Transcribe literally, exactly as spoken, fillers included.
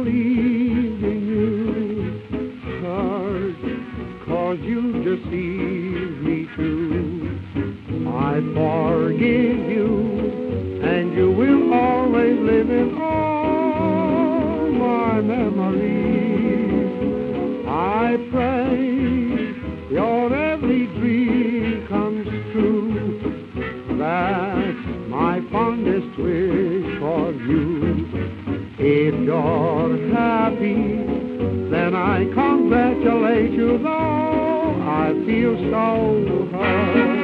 believed in you, hurt, 'cause you deceived me too. I forgive you, and you will always live in all my memories. I pray your every dream comes true. That's my fondest wish for you. If you're happy, then I congratulate you, though I feel so hurt.